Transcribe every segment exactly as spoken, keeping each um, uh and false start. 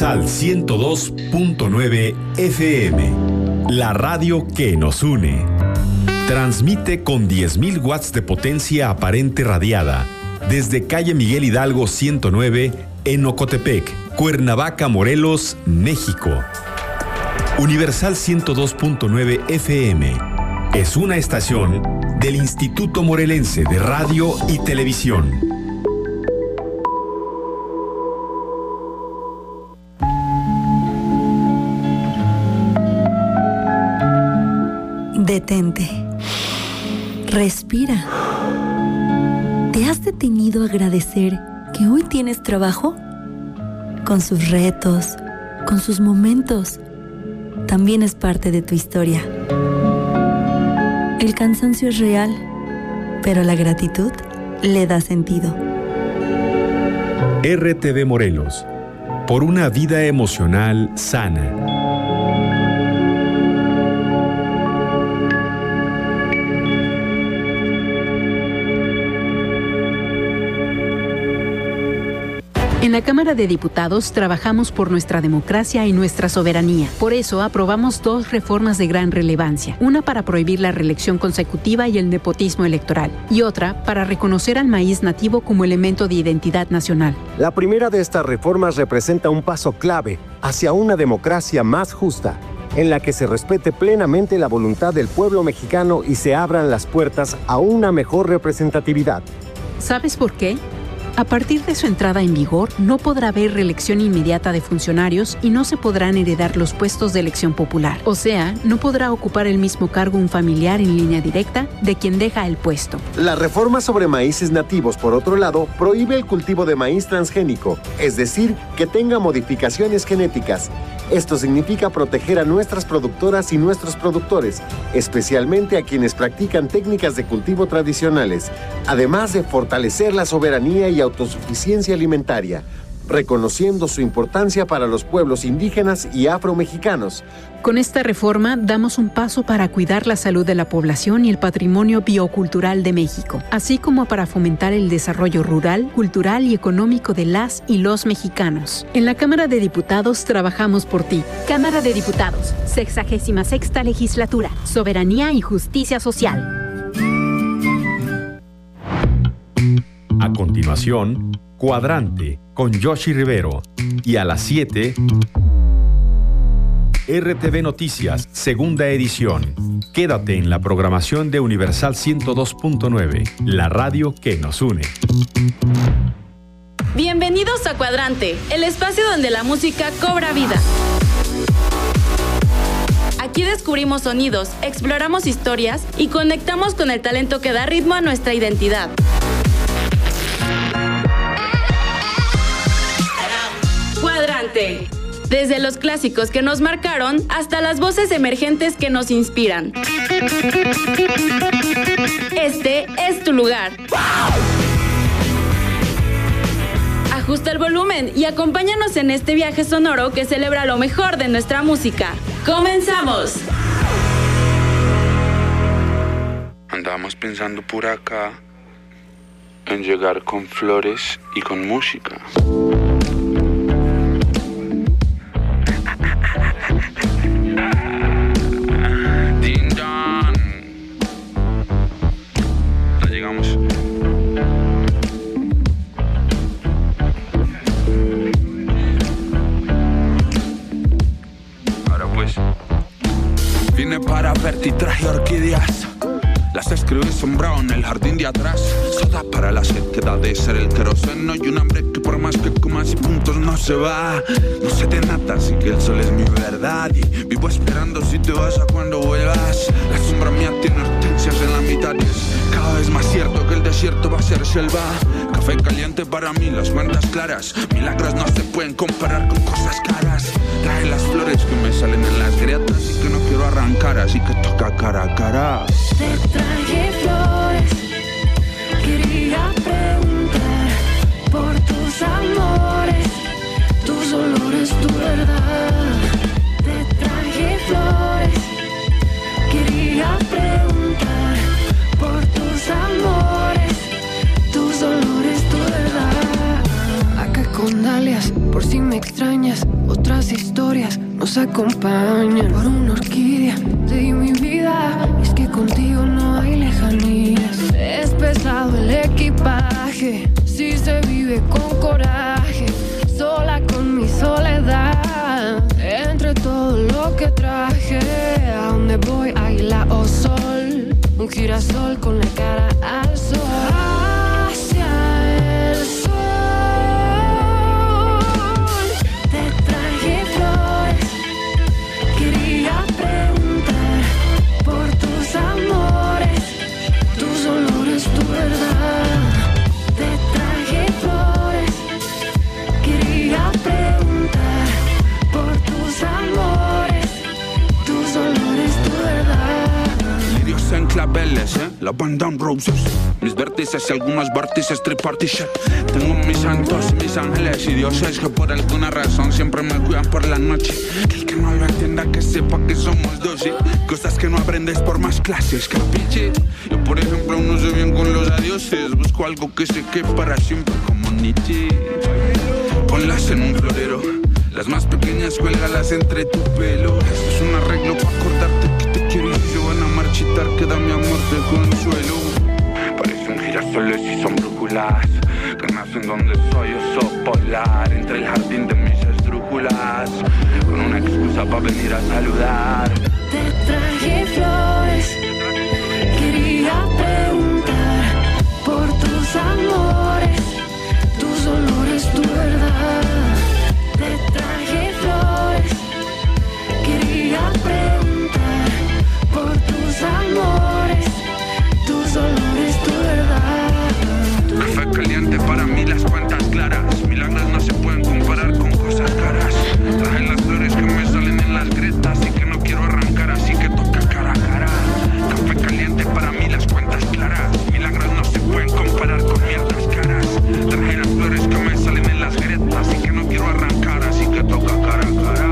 Universal ciento dos punto nueve F M, la radio que nos une. Transmite con diez mil watts de potencia aparente radiada desde calle Miguel Hidalgo ciento nueve en Ocotepec, Cuernavaca, Morelos, México. Universal ciento dos punto nueve F M es una estación del Instituto Morelense de Radio y Televisión. Detente. Respira. ¿Te has detenido a agradecer que hoy tienes trabajo? Con sus retos, con sus momentos, también es parte de tu historia. El cansancio es real, pero la gratitud le da sentido. R T V Morelos, por una vida emocional sana. En la Cámara de Diputados trabajamos por nuestra democracia y nuestra soberanía. Por eso aprobamos dos reformas de gran relevancia. Una para prohibir la reelección consecutiva y el nepotismo electoral. Y otra para reconocer al maíz nativo como elemento de identidad nacional. La primera de estas reformas representa un paso clave hacia una democracia más justa, en la que se respete plenamente la voluntad del pueblo mexicano y se abran las puertas a una mejor representatividad. ¿Sabes por qué? A partir de su entrada en vigor, no podrá haber reelección inmediata de funcionarios y no se podrán heredar los puestos de elección popular. O sea, no podrá ocupar el mismo cargo un familiar en línea directa de quien deja el puesto. La reforma sobre maíces nativos, por otro lado, prohíbe el cultivo de maíz transgénico, es decir, que tenga modificaciones genéticas. Esto significa proteger a nuestras productoras y nuestros productores, especialmente a quienes practican técnicas de cultivo tradicionales, además de fortalecer la soberanía y autosuficiencia alimentaria, reconociendo su importancia para los pueblos indígenas y afromexicanos. Con esta reforma damos un paso para cuidar la salud de la población y el patrimonio biocultural de México, así como para fomentar el desarrollo rural, cultural y económico de las y los mexicanos. En la Cámara de Diputados trabajamos por ti. Cámara de Diputados, sexagésima sexta legislatura, soberanía y justicia social. A continuación, Cuadrante con Yoshi Rivero. Y a las siete, R T V Noticias, segunda edición. Quédate en la programación de Universal ciento dos punto nueve, la radio que nos une. Bienvenidos a Cuadrante, el espacio donde la música cobra vida. Aquí descubrimos sonidos, exploramos historias y conectamos con el talento que da ritmo a nuestra identidad. Cuadrante. Desde los clásicos que nos marcaron hasta las voces emergentes que nos inspiran. Este es tu lugar. Ajusta el volumen y acompáñanos en este viaje sonoro que celebra lo mejor de nuestra música. ¡Comenzamos! Andábamos pensando por acá en llegar con flores y con música. Vine para verte y traje orquídeas. Las escribí sombrado en el jardín de atrás. Soda para la sed que da de ser el queroseno y un hambre que por más que comas y puntos no se va. No se te nata, así que el sol es mi verdad y vivo esperando si te vas a cuando vuelvas. La sombra mía tiene hortensias en la mitad y es cada vez más cierto que el desierto va a ser selva. Café caliente para mí, las cuentas claras. Milagros no se pueden comparar con cosas caras. Trae las flores que me salen en las grietas y que no quiero arrancar, así que toca cara a cara. Te traje flores, quería preguntar por tus amores, tus olores, tu verdad. Te traje flores, quería preguntar por tus amores, tus olores, tu verdad. Acá con dalias por si me extrañas. Otras historias nos acompañan. Por una orquídea te di mi vida, y es que contigo no hay lejanías. Es pesado el equipaje, si se vive con coraje, sola con mi soledad. Entre todo lo que traje, a donde voy, águila o sol, un girasol con la cara al sol. Hacia el sol. Te traje flores, quería preguntar por tus amores, tus olores, tu verdad. Te traje flores, quería preguntar por tus amores, tus olores, tu verdad. Lirios en claveles, eh, la banda en roses, mis vértices y algunos vértices tripartite. Tengo mis santos, mis ángeles y dioses que por alguna razón siempre me cuidan por la noche. Que el que no lo entienda que sepa que somos doce, cosas que no aprendes por más clases, capiche. Yo por ejemplo no sé bien con los adioses, busco algo que se quede para siempre como Nietzsche. Ponlas en un florero, las más pequeñas cuélgalas entre tu pelo. Esto es un arreglo para acordarte que te quiero y se van a marchitar, queda mi amor de consuelo. Parecen girasoles y son brújulas que nacen donde soy, oso polar, entre el jardín de mis estrújulas, con una excusa para venir a saludar. Te traje flores, quería preguntar por tus amores, tus olores, tu verdad. Te traje flores, quería preguntar por tus amores, tus olores, tu verdad. Café caliente para mí, las cuentas claras, milagros no se pueden comparar con cosas caras. Traje las flores que me salen en las grietas y que no quiero arrancar, así que toca cara a cara. Café caliente para mí, las cuentas claras, milagros no se pueden comparar con mierdas caras. Traje las flores que me salen en las grietas y que no quiero arrancar, así que toca cara a cara.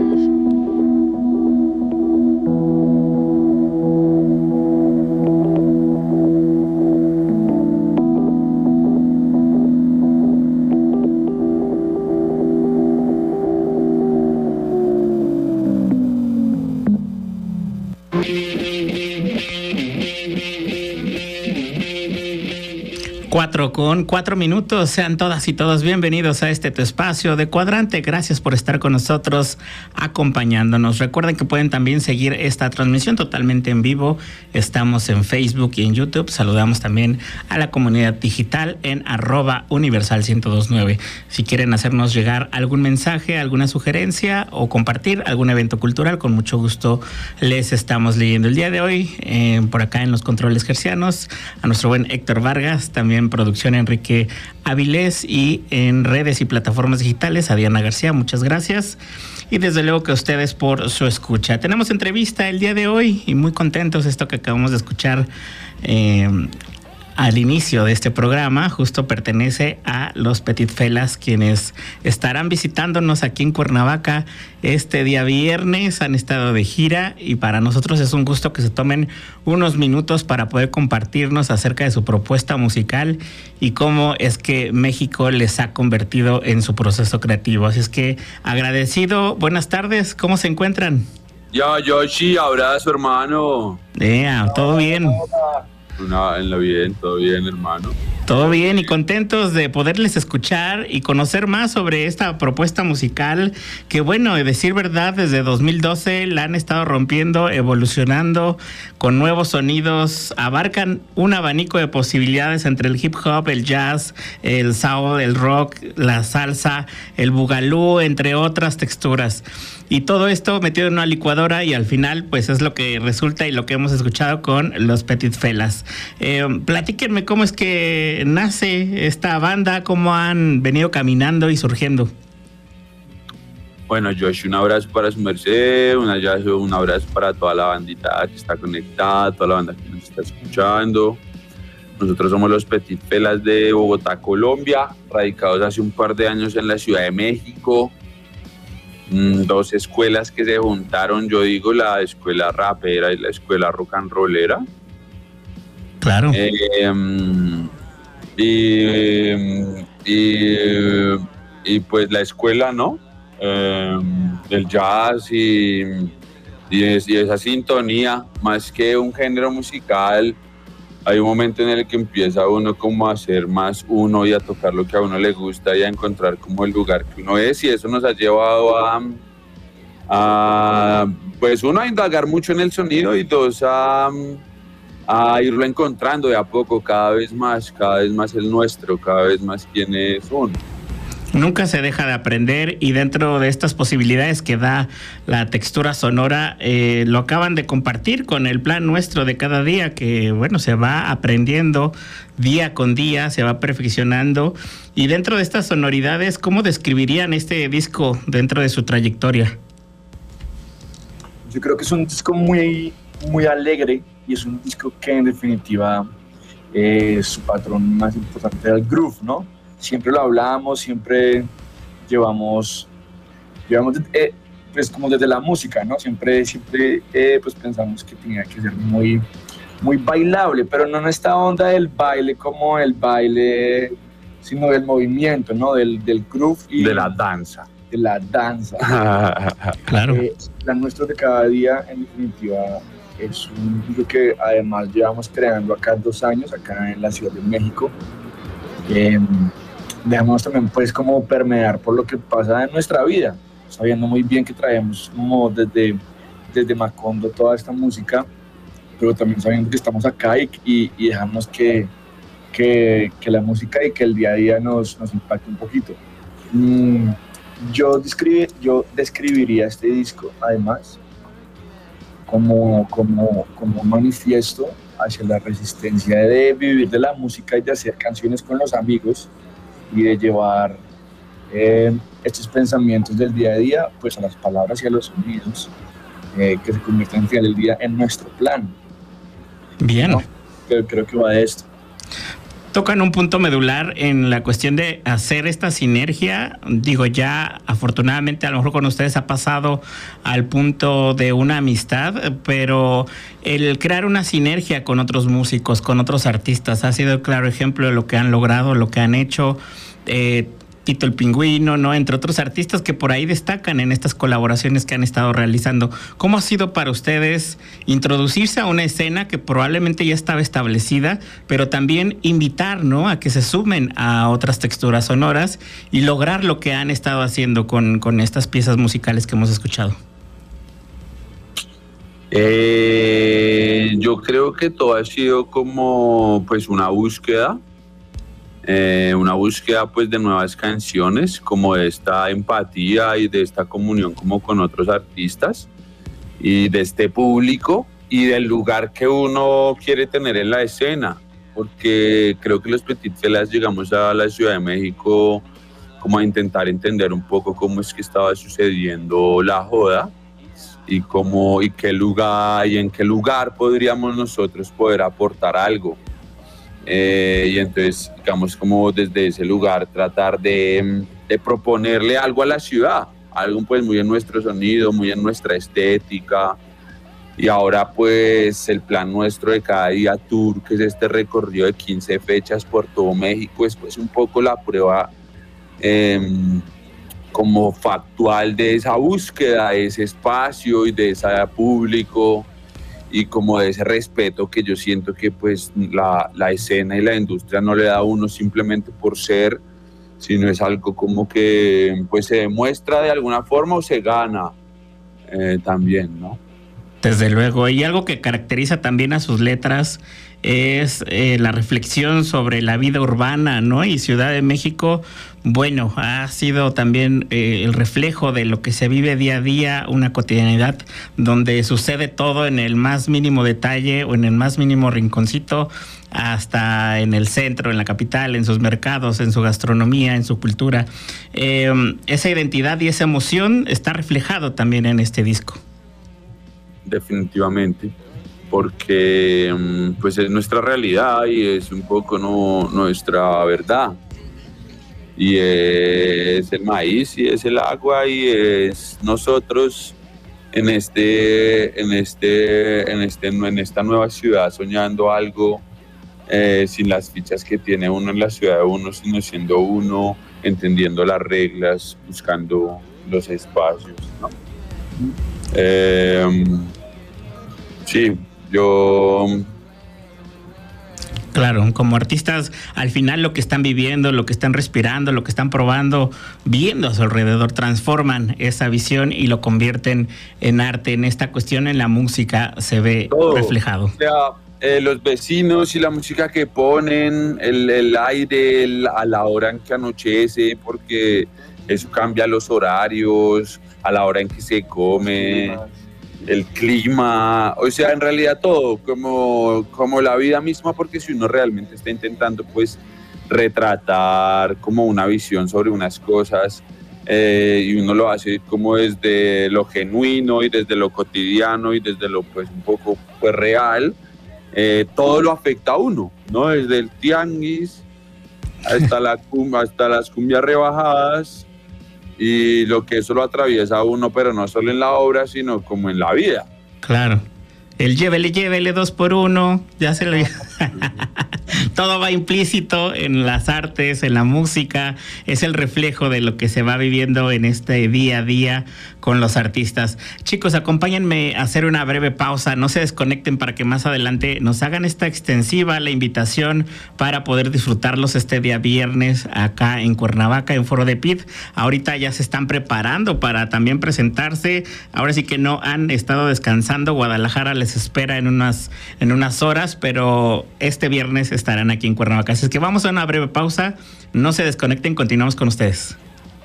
Cuatro con cuatro minutos, sean todas y todos bienvenidos a este tu espacio de Cuadrante. Gracias por estar con nosotros, acompañándonos. Recuerden que pueden también seguir esta transmisión totalmente en vivo. Estamos en Facebook y en YouTube. Saludamos también a la comunidad digital en arroba universal ciento dos punto nueve. Si quieren hacernos llegar algún mensaje, alguna sugerencia o compartir algún evento cultural, con mucho gusto les estamos leyendo. El día de hoy, eh, por acá en los controles gercianos, a nuestro buen Héctor Vargas, también producción Enrique Avilés, y en redes y plataformas digitales a Diana García, muchas gracias, y desde luego que a ustedes por su escucha. Tenemos entrevista el día de hoy y muy contentos. Esto que acabamos de escuchar eh, al inicio de este programa justo pertenece a los Petit Felas, quienes estarán visitándonos aquí en Cuernavaca este día viernes. Han estado de gira y para nosotros es un gusto que se tomen unos minutos para poder compartirnos acerca de su propuesta musical y cómo es que México les ha convertido en su proceso creativo. Así es que agradecido, buenas tardes, ¿cómo se encuentran? Ya, Yoshi, abrazo, hermano. Yeah, todo bien. Una, en lo bien, todo bien, hermano. Todo bien y contentos de poderles escuchar y conocer más sobre esta propuesta musical que, bueno, de decir verdad, desde dos mil doce la han estado rompiendo, evolucionando con nuevos sonidos, abarcan un abanico de posibilidades entre el hip hop, el jazz, el soul, el rock, la salsa, el bugalú, entre otras texturas. Y todo esto metido en una licuadora y al final pues es lo que resulta y lo que hemos escuchado con los Petit Felas. Eh, platíquenme cómo es que nace esta banda, cómo han venido caminando y surgiendo. Bueno, Josh, un abrazo para su merced, un abrazo, un abrazo para toda la bandita que está conectada, toda la banda que nos está escuchando. Nosotros somos los Petit Felas de Bogotá, Colombia, radicados hace un par de años en la Ciudad de México. Dos escuelas que se juntaron, yo digo la escuela rapera y la escuela rock and rollera. Claro. Eh, y, y y pues la escuela, ¿no? Eh, del jazz y, y, es, y esa sintonía, más que un género musical, hay un momento en el que empieza uno como a ser más uno y a tocar lo que a uno le gusta y a encontrar como el lugar que uno es, y eso nos ha llevado a, a pues uno a indagar mucho en el sonido y dos a, a irlo encontrando de a poco, cada vez más, cada vez más el nuestro, cada vez más quién es uno. Nunca se deja de aprender, y dentro de estas posibilidades que da la textura sonora, eh, lo acaban de compartir con el plan nuestro de cada día, que bueno, se va aprendiendo día con día, se va perfeccionando. Y dentro de estas sonoridades, ¿cómo describirían este disco dentro de su trayectoria? Yo creo que es un disco muy, muy alegre, y es un disco que en definitiva eh, su patrón más importante era el groove, ¿no? Siempre lo hablamos, siempre llevamos, llevamos eh, pues como desde la música, ¿no? Siempre, siempre eh, pues pensamos que tenía que ser muy, muy bailable, pero no en esta onda del baile como el baile, sino del movimiento, ¿no? Del, del groove. Y de la danza. De la danza. Claro. Eh, la nuestra de cada día, en definitiva, es un libro que además llevamos creando acá dos años, acá en la Ciudad de México. Eh, dejamos también pues como permear por lo que pasa en nuestra vida, sabiendo muy bien que traemos como desde, desde Macondo toda esta música, pero también sabiendo que estamos acá y, y, y dejamos que, que, que la música y que el día a día nos, nos impacte un poquito. Mm, yo, describir, yo describiría este disco además como, como, como un manifiesto hacia la resistencia de vivir de la música y de hacer canciones con los amigos, y de llevar eh, estos pensamientos del día a día pues a las palabras y a los sonidos eh, que se convierten al final del día en nuestro plan. Bien. ¿No? Creo, creo que va de esto. Tocan un punto medular en la cuestión de hacer esta sinergia. Digo, ya afortunadamente a lo mejor con ustedes ha pasado al punto de una amistad, pero el crear una sinergia con otros músicos, con otros artistas, ha sido el claro ejemplo de lo que han logrado, lo que han hecho. Eh, Tito el Pingüino, ¿no? Entre otros artistas que por ahí destacan en estas colaboraciones que han estado realizando. ¿Cómo ha sido para ustedes introducirse a una escena que probablemente ya estaba establecida, pero también invitar, ¿no?, a que se sumen a otras texturas sonoras y lograr lo que han estado haciendo con, con estas piezas musicales que hemos escuchado? Eh, yo creo que todo ha sido como pues una búsqueda. Eh, una búsqueda pues de nuevas canciones, como de esta empatía y de esta comunión como con otros artistas y de este público y del lugar que uno quiere tener en la escena, porque creo que los Petit Felas llegamos a la Ciudad de México como a intentar entender un poco cómo es que estaba sucediendo la joda y cómo y qué lugar y en qué lugar podríamos nosotros poder aportar algo. Eh, y entonces, digamos, como desde ese lugar tratar de, de proponerle algo a la ciudad, algo pues muy en nuestro sonido, muy en nuestra estética. Y ahora pues el plan nuestro de cada día tour, que es este recorrido de quince fechas por todo México, es pues un poco la prueba eh, como factual de esa búsqueda, de ese espacio y de ese público, y como de ese respeto que yo siento que pues la, la escena y la industria no le da a uno simplemente por ser, sino es algo como que pues se demuestra de alguna forma o se gana eh, también, ¿no? Desde luego, y algo que caracteriza también a sus letras es eh, la reflexión sobre la vida urbana, ¿no? Y Ciudad de México, bueno, ha sido también eh, el reflejo de lo que se vive día a día, una cotidianidad donde sucede todo en el más mínimo detalle o en el más mínimo rinconcito, hasta en el centro, en la capital, en sus mercados, en su gastronomía, en su cultura. Eh, esa identidad y esa emoción está reflejado también en este disco. Definitivamente, porque pues es nuestra realidad y es un poco no, nuestra verdad, y es el maíz y es el agua y es nosotros en este en este en este en esta nueva ciudad soñando algo eh, sin las fichas que tiene uno en la ciudad de uno, sino siendo uno entendiendo las reglas, buscando los espacios, ¿no? Eh, sí, yo... Claro, como artistas, al final lo que están viviendo, lo que están respirando, lo que están probando, viendo a su alrededor, transforman esa visión y lo convierten en arte. En esta cuestión, en la música, se ve todo reflejado. O sea, eh, los vecinos y la música que ponen, el, el aire el, a la hora en que anochece, porque eso cambia los horarios, a la hora en que se come... el clima, o sea, en realidad todo, como, como la vida misma, porque si uno realmente está intentando pues retratar como una visión sobre unas cosas eh, y uno lo hace como desde lo genuino y desde lo cotidiano y desde lo pues un poco pues real, eh, todo lo afecta a uno, ¿no? Desde el tianguis hasta, la, hasta las cumbias rebajadas, y lo que eso lo atraviesa a uno, pero no solo en la obra, sino como en la vida. Claro. El llévele, llévele dos por uno, ya se lo... Todo va implícito en las artes, en la música, es el reflejo de lo que se va viviendo en este día a día con los artistas. Chicos, acompáñenme a hacer una breve pausa, no se desconecten para que más adelante nos hagan esta extensiva, la invitación para poder disfrutarlos este día viernes acá en Cuernavaca, en Foro de P I D. Ahorita ya se están preparando para también presentarse, ahora sí que no han estado descansando, Guadalajara les espera en unas, en unas horas, pero este viernes estarán aquí en Cuernavaca. Así es que vamos a una breve pausa, no se desconecten, continuamos con ustedes.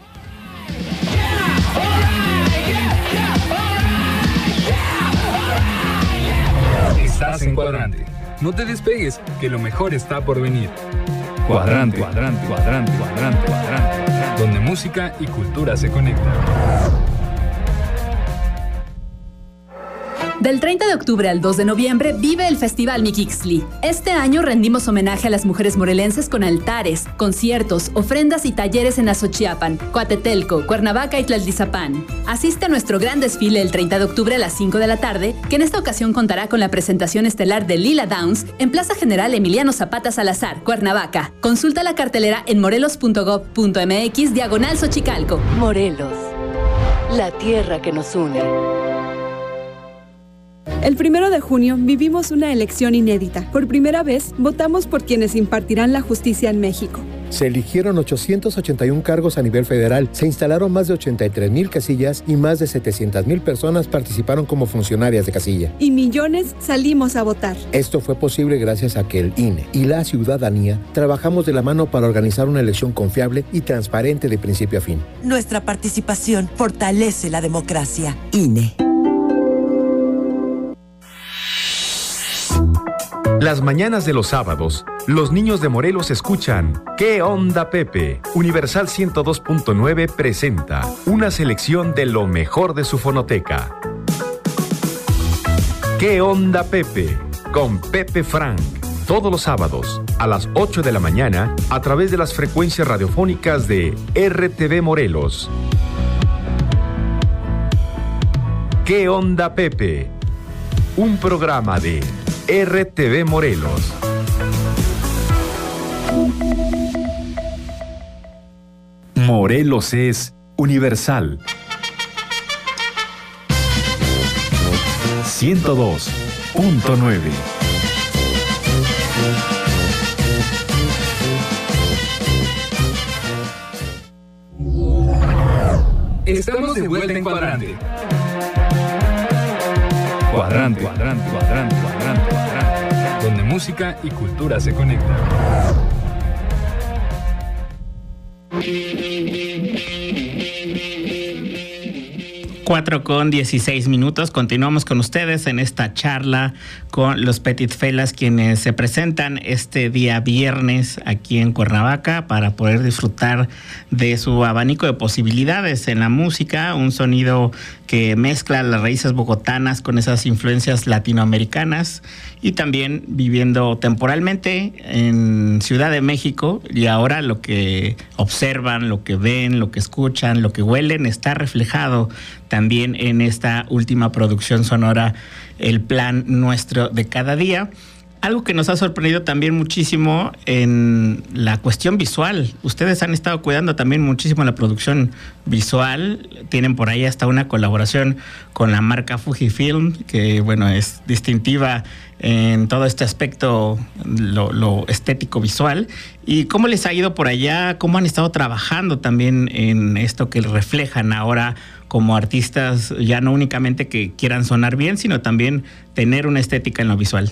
Estás en Cuadrante. No te despegues, que lo mejor está por venir. Cuadrante, cuadrante, cuadrante, cuadrante, cuadrante, cuadrante, donde música y cultura se conectan. Del treinta de octubre al dos de noviembre vive el Festival Mixli. Este año rendimos homenaje a las mujeres morelenses con altares, conciertos, ofrendas y talleres en Azochiapan, Coatetelco, Cuernavaca y Tlaltizapán. Asiste a nuestro gran desfile el treinta de octubre a las cinco de la tarde, que en esta ocasión contará con la presentación estelar de Lila Downs en Plaza General Emiliano Zapata Salazar, Cuernavaca. Consulta la cartelera en morelos punto gob punto mx diagonal Xochicalco. Morelos, la tierra que nos une. El primero de junio vivimos una elección inédita. Por primera vez, votamos por quienes impartirán la justicia en México. Se eligieron ochocientos ochenta y uno cargos a nivel federal, se instalaron más de ochenta y tres mil casillas y más de setecientas mil personas participaron como funcionarias de casilla. Y millones salimos a votar. Esto fue posible gracias a que el I N E y la ciudadanía trabajamos de la mano para organizar una elección confiable y transparente de principio a fin. Nuestra participación fortalece la democracia. I N E. Las mañanas de los sábados, los niños de Morelos escuchan ¿Qué onda, Pepe? Universal ciento dos punto nueve presenta una selección de lo mejor de su fonoteca. ¿Qué onda, Pepe? Con Pepe Frank. Todos los sábados, a las ocho de la mañana, a través de las frecuencias radiofónicas de R T V Morelos. ¿Qué onda, Pepe? Un programa de R T V Morelos. Morelos es universal. ciento dos punto nueve. Estamos de vuelta en Cuadrante. Cuadrante, cuadrante, cuadrante, cuadrante, cuadrante, donde música y cultura se conectan. Cuatro con dieciséis minutos. Continuamos con ustedes en esta charla con los Petit Felas, quienes se presentan este día viernes aquí en Cuernavaca para poder disfrutar de su abanico de posibilidades en la música, un sonido que mezcla las raíces bogotanas con esas influencias latinoamericanas, y también viviendo temporalmente en Ciudad de México, y ahora lo que observan, lo que ven, lo que escuchan, lo que huelen está reflejado también en esta última producción sonora, El Plan Nuestro de Cada Día. Algo que nos ha sorprendido también muchísimo en la cuestión visual. Ustedes han estado cuidando también muchísimo la producción visual. Tienen por ahí hasta una colaboración con la marca Fujifilm, que bueno, es distintiva en todo este aspecto, lo, lo estético visual. ¿Y cómo les ha ido por allá? ¿Cómo han estado trabajando también en esto que reflejan ahora como artistas, ya no únicamente que quieran sonar bien, sino también tener una estética en lo visual?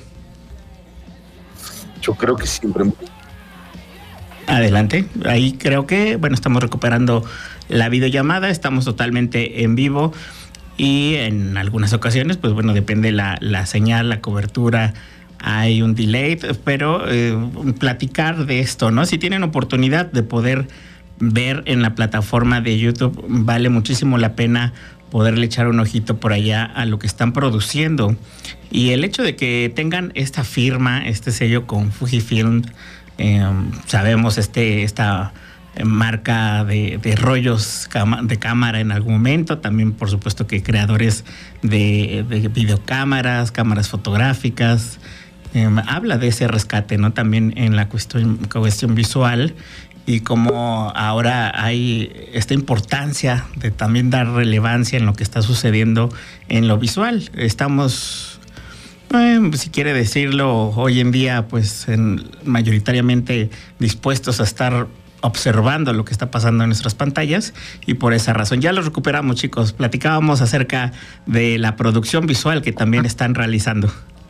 Yo creo que siempre. Adelante. Ahí creo que, bueno, estamos recuperando la videollamada, estamos totalmente en vivo y en algunas ocasiones, pues bueno, depende la, la señal, la cobertura, hay un delay, pero eh, platicar de esto, ¿no? Si tienen oportunidad de poder ver en la plataforma de YouTube, vale muchísimo la pena poderle echar un ojito por allá a lo que están produciendo. Y el hecho de que tengan esta firma, este sello con Fujifilm, eh, sabemos este esta marca de, de rollos de cámara en algún momento, también por supuesto que creadores de, de videocámaras, cámaras fotográficas, eh, habla de ese rescate, ¿no? También en la cuestión, cuestión visual, y como ahora hay esta importancia de también dar relevancia en lo que está sucediendo en lo visual. Estamos, eh, si quiere decirlo, hoy en día pues en, mayoritariamente dispuestos a estar observando lo que está pasando en nuestras pantallas, y por esa razón ya lo recuperamos, chicos. Platicábamos acerca de la producción visual que también están realizando.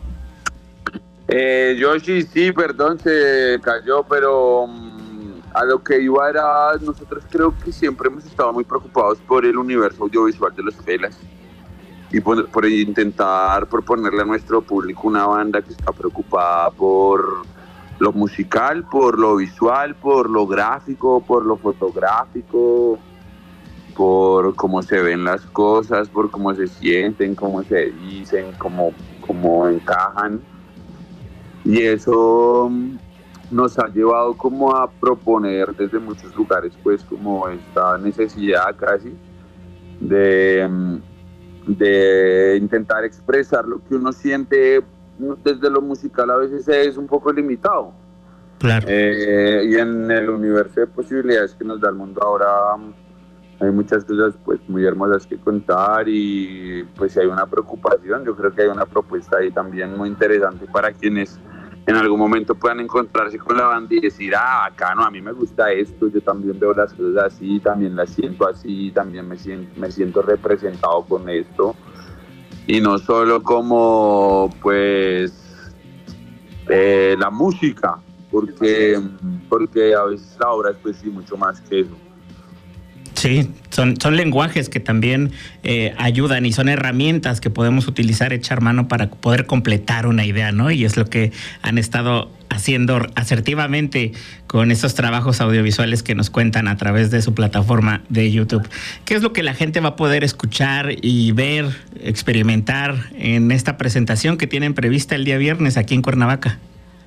Eh, Yoshi, sí, perdón, se cayó, pero um, a lo que iba era, nosotros creo que siempre hemos estado muy preocupados por el universo audiovisual de los Pelas y por, por intentar proponerle a nuestro público una banda que está preocupada por lo musical, por lo visual, por lo gráfico, por lo fotográfico, por cómo se ven las cosas, por cómo se sienten, cómo se dicen, cómo, cómo encajan. Y eso nos ha llevado como a proponer desde muchos lugares pues como esta necesidad casi de, de intentar expresar lo que uno siente desde lo musical. A veces es un poco limitado. Claro. Eh, y en el universo de posibilidades que nos da el mundo ahora hay muchas cosas pues muy hermosas que contar, y pues si hay una preocupación, yo creo que hay una propuesta ahí también muy interesante para quienes en algún momento puedan encontrarse con la banda y decir, ah, bacano, a mí me gusta esto, yo también veo las cosas así, también las siento así, también me siento, me siento representado con esto. Y no solo como, pues, eh, la música, porque, porque a veces la obra es, pues, sí, mucho más que eso. Sí, son, son lenguajes que también eh, ayudan y son herramientas que podemos utilizar, echar mano para poder completar una idea, ¿no? Y es lo que han estado haciendo asertivamente con estos trabajos audiovisuales que nos cuentan a través de su plataforma de YouTube. ¿Qué es lo que la gente va a poder escuchar y ver, experimentar en esta presentación que tienen prevista el día viernes aquí en Cuernavaca?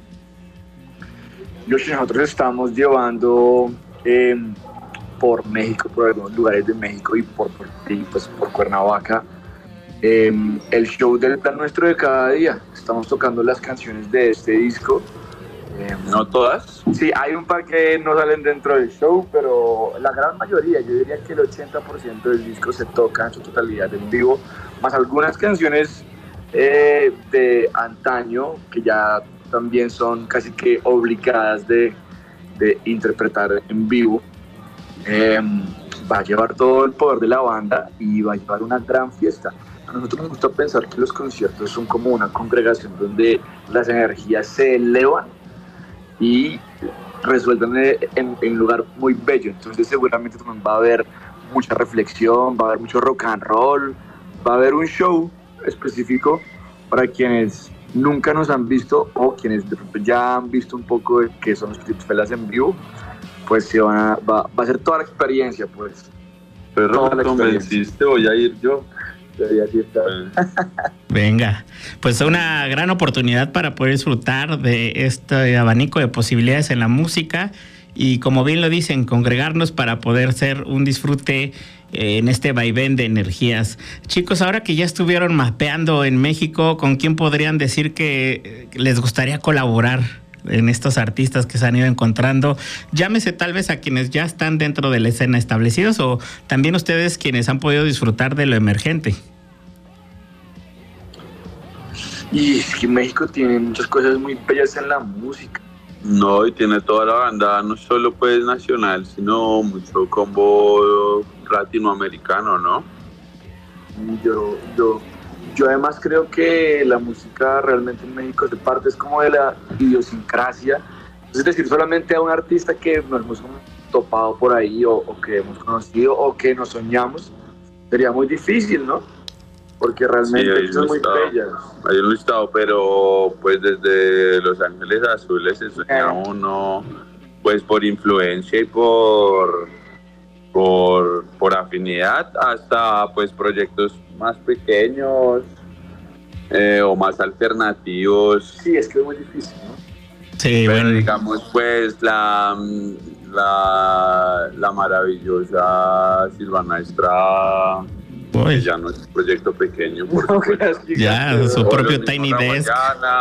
Nosotros estamos llevando eh, por México, por algunos lugares de México y por, por, y pues por Cuernavaca, eh, el show del plan nuestro de cada día. Estamos tocando las canciones de este disco. Eh, ¿No todas? Sí, hay un par que no salen dentro del show, pero la gran mayoría, yo diría que el ochenta por ciento del disco se toca en su totalidad en vivo, más algunas canciones eh, de antaño que ya también son casi que obligadas de, de interpretar en vivo. Eh, va a llevar todo el poder de la banda y va a llevar una gran fiesta. A nosotros nos gusta pensar que los conciertos son como una congregación donde las energías se elevan y resuelven en, en un lugar muy bello. Entonces seguramente también va a haber mucha reflexión, va a haber mucho rock and roll, va a haber un show específico para quienes nunca nos han visto o quienes ya han visto un poco de qué son los Pelas en vivo. Pues se van a, va, va a ser toda la experiencia, pues. Pero me convenciste, voy a ir yo. Venga, pues una gran oportunidad para poder disfrutar de este abanico de posibilidades en la música y, como bien lo dicen, congregarnos para poder ser un disfrute eh, en este vaivén de energías. Chicos, ahora que ya estuvieron mapeando en México, ¿con quién podrían decir que les gustaría colaborar en estos artistas que se han ido encontrando? Llámese tal vez a quienes ya están dentro de la escena establecidos o también ustedes quienes han podido disfrutar de lo emergente. Y es que México tiene muchas cosas muy bellas en la música. No, y tiene toda la banda, no solo pues nacional, sino mucho combo latinoamericano, ¿no? Yo, yo, yo además creo que la música realmente en México es parte es como de la idiosincrasia. Es decir, solamente a un artista que nos hemos topado por ahí o, o que hemos conocido o que nos soñamos, sería muy difícil, ¿no? Porque realmente sí, son muy bellas. Hay un listado, pero pues desde Los Ángeles Azules se sueña eh. uno, pues por influencia y por, por, por afinidad, hasta pues proyectos más pequeños eh, o más alternativos. Sí, es que es muy difícil, ¿no? Sí, pero bueno. digamos pues la, la, la maravillosa Silvana Estrada, que ya no es un proyecto pequeño, por no, ya su propio Tiny Desk,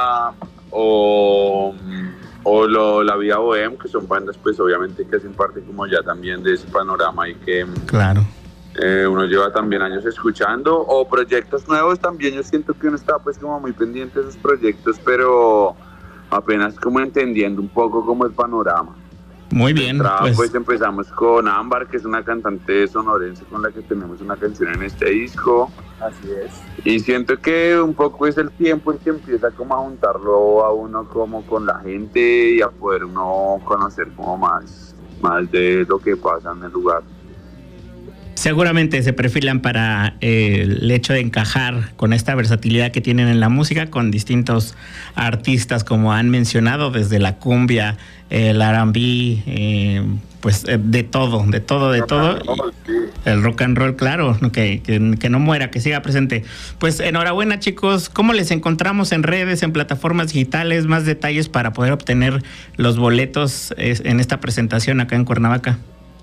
o, o lo, La Vía Bohem, que son bandas pues obviamente que hacen parte como ya también de ese panorama y que claro eh, uno lleva también años escuchando, o proyectos nuevos también. Yo siento que uno está pues como muy pendiente de esos proyectos, pero apenas como entendiendo un poco como el panorama. Muy bien. Entrada, pues. pues empezamos con Ámbar, que es una cantante sonorense con la que tenemos una canción en este disco. Así es. Y siento que un poco es el tiempo en que empieza como a juntarlo a uno como con la gente y a poder uno conocer como más, más de lo que pasa en el lugar. Seguramente se perfilan para eh, el hecho de encajar con esta versatilidad que tienen en la música con distintos artistas, como han mencionado, desde la cumbia, el R and B, eh, pues eh, de todo, de todo, de rock todo. Roll, sí. El rock and roll, claro, que, que, que no muera, que siga presente. Pues enhorabuena, chicos. ¿Cómo les encontramos en redes, en plataformas digitales? Más detalles para poder obtener los boletos eh, en esta presentación acá en Cuernavaca.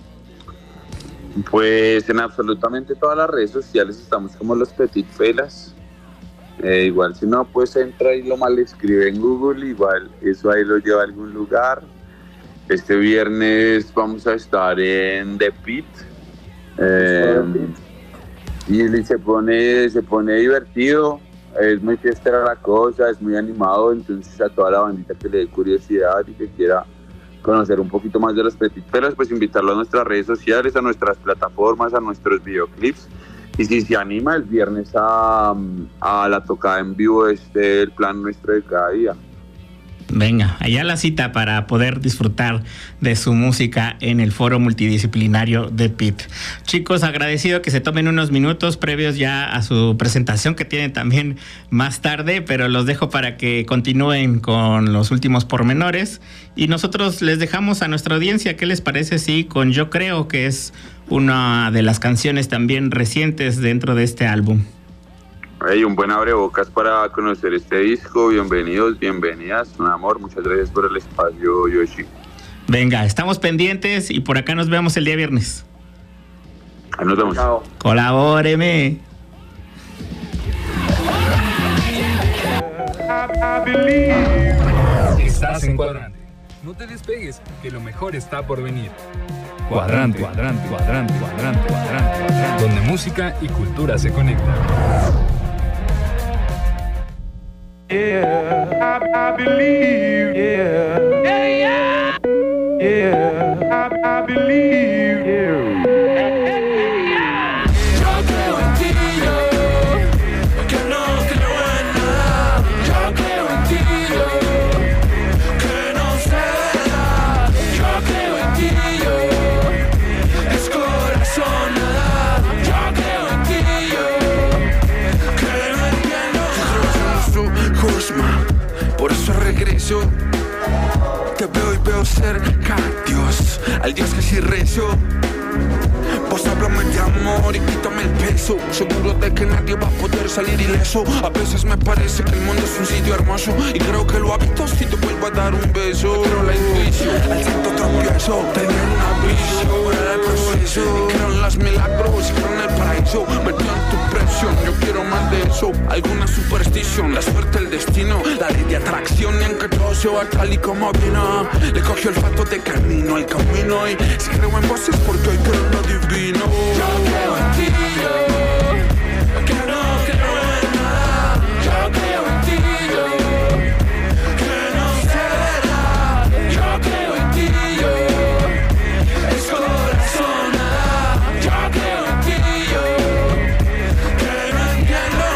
Pues en absolutamente todas las redes sociales estamos como Los Petit Felas. Eh, igual si no, pues entra y lo mal escribe en Google, igual eso ahí lo lleva a algún lugar. Este viernes vamos a estar en The Pit. Eh, y se pone, se pone divertido, es muy fiestera la cosa, es muy animado, entonces a toda la bandita que le dé curiosidad y que quiera conocer un poquito más de Los Petit Felas, pues invitarlo a nuestras redes sociales, a nuestras plataformas, a nuestros videoclips. Y si se anima el viernes a, a la tocada en vivo, este el plan nuestro de cada día. Venga, allá la cita para poder disfrutar de su música en el foro multidisciplinario de Pit. Chicos, agradecido que se tomen unos minutos previos ya a su presentación que tienen también más tarde, pero los dejo para que continúen con los últimos pormenores y nosotros les dejamos a nuestra audiencia. ¿Qué les parece si con Yo Creo, que es una de las canciones también recientes dentro de este álbum? Hey, un buen abrebocas para conocer este disco. Bienvenidos, bienvenidas. Un amor, muchas gracias por el espacio, Yoshi. Venga, estamos pendientes y por acá nos vemos el día viernes. Ahí nos vemos. Chao. Colabóreme. Estás en Cuadrante. No te despegues, que lo mejor está por venir. Cuadrante, cuadrante, cuadrante, cuadrante, cuadrante, cuadrante, donde música y cultura se conectan. Yeah, I, I believe, yeah, yeah, yeah, yeah, I, I believe, yeah. Yo creo en ti, yo, que no creo en nada. Yo creo en ti, yo, que no sé de nada. Yo creo en ti, yo, es corazón nada. Yo creo en ti, yo, que no entiendo. Horseman, por eso regreso. Te veo y veo cerca, Dios, al Dios que sí rezo. Vos háblame de amor, amor y quítame el peso. Seguro de que nadie va a poder salir ileso. A veces me parece que el mundo es un sitio hermoso y creo que lo habito si te vuelvo a dar un beso. Creo la intuición, al santo tropiezo, tener un aviso en el proceso. Y creo en los milagros y creo en el paraíso. Metido en tu presión, yo quiero más de eso. Alguna superstición, la suerte, el destino, la ley de atracción, y aunque todo se va tal y como vino, le cogió el fato de camino al camino. Y si creo en voces porque hoy creo en lo divino. Yo creo en ti, yo, que no creo en nada. Yo creo en ti, yo, que no sé de nada. Yo creo en ti, yo, es corazón nada. Yo creo en ti, yo, que no entiendo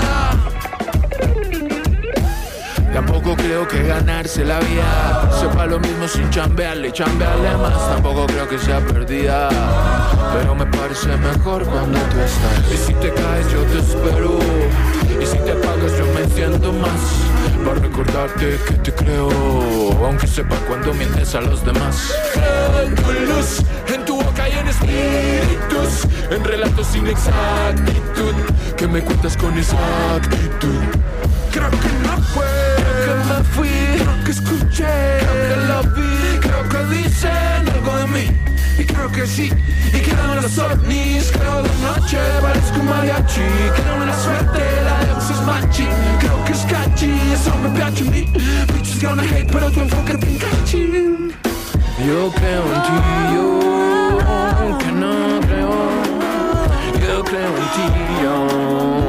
nada. Tampoco creo que ganarse la vida sepa lo mismo sin chambearle, chambearle más. Tampoco creo que sea perdida, pero me parece mejor cuando tú estás. Y si te caes yo te espero, y si te apagas yo me enciendo más, para recordarte que te creo, aunque sepa cuando mientes a los demás. Creo en tu luz, en tu boca y en espíritus, en relatos sin exactitud, que me cuentas con exactitud. Creo que no fue, creo que me fui, creo que escuché, creo que lo vi, creo que dicen algo de mí. Y creo que sí, y creo en los ovnis. Creo de noche, parezco un mariachi. Creo en la suerte, la de es machi. Creo que es catchy, eso me piace a mí. Bitches gonna hate, pero tu enfoque te encachi. Yo creo en ti, yo, que no creo. Yo creo en ti, yo.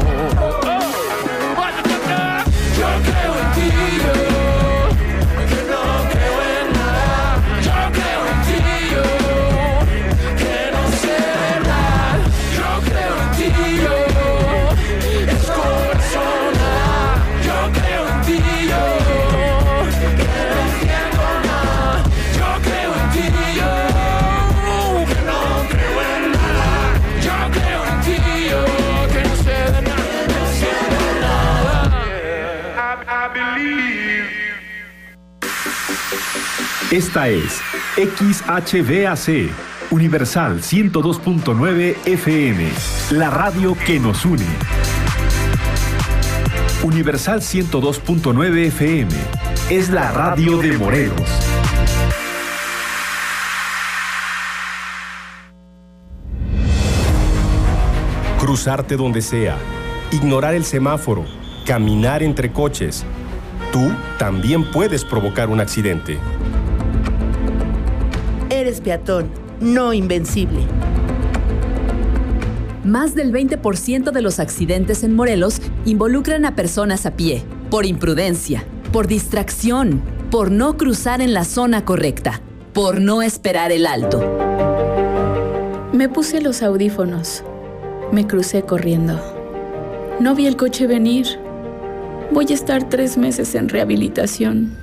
Yo creo en ti, yo, que no creo en nada. Yo creo en ti, yo, que no sé de nada. Yo creo en ti, yo, es corazón nada. Yo creo en ti, yo, que no entiendo nada. Yo creo en ti, yo, que no creo en nada. Yo creo en ti, yo, que no sé de nada, no sé de nada. I believe. Esta es X H V A C, Universal ciento dos punto nueve F M, la radio que nos une. Universal ciento dos punto nueve F M es la radio de Morelos. Cruzarte donde sea, ignorar el semáforo, caminar entre coches. Tú también puedes provocar un accidente. Eres peatón, no invencible. Más del veinte por ciento de los accidentes en Morelos involucran a personas a pie, por imprudencia, por distracción, por no cruzar en la zona correcta, por no esperar el alto. Me puse los audífonos. Me crucé corriendo. No vi el coche venir. Voy a estar tres meses en rehabilitación.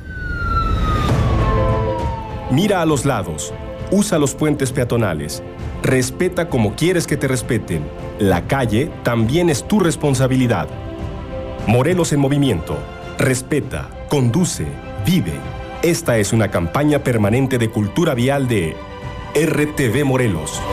Mira a los lados. Usa los puentes peatonales. Respeta como quieres que te respeten. La calle también es tu responsabilidad. Morelos en movimiento. Respeta, conduce, vive. Esta es una campaña permanente de cultura vial de R T V Morelos.